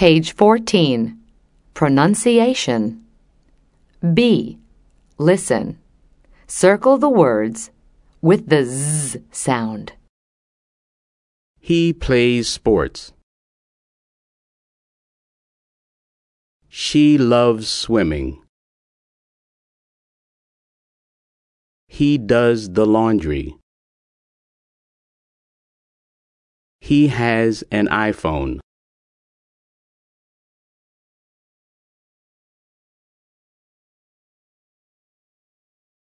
Page 14. Pronunciation. B. Listen. Circle the words with the Z sound. He plays sports. She loves swimming. He does the laundry. He has an iPhone.